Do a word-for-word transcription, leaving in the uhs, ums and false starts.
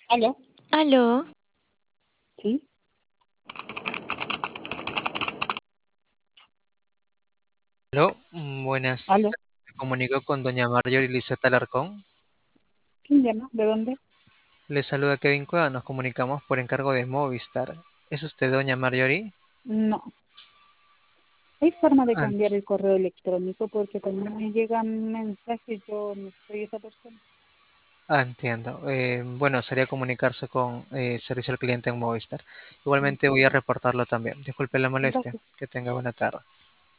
¿Aló? Aló, ¿Sí? aló, mm, buenas. ¿Aló? Me comunico con doña Marjorie Lizeth Alarcón. ¿Quién llama? ¿De dónde? Le saluda Kevin Cueva, nos comunicamos por encargo de Movistar. ¿Es usted doña Marjorie? No. ¿Hay forma de Ah, cambiar el correo electrónico? Porque cuando me llegan mensajes, yo no soy esa persona. ah, entiendo. Eh, bueno, sería comunicarse con eh, servicio al cliente en Movistar. Mm, Igualmente voy a reportarlo también. Disculpe la molestia. Gracias. Que tenga buena tarde.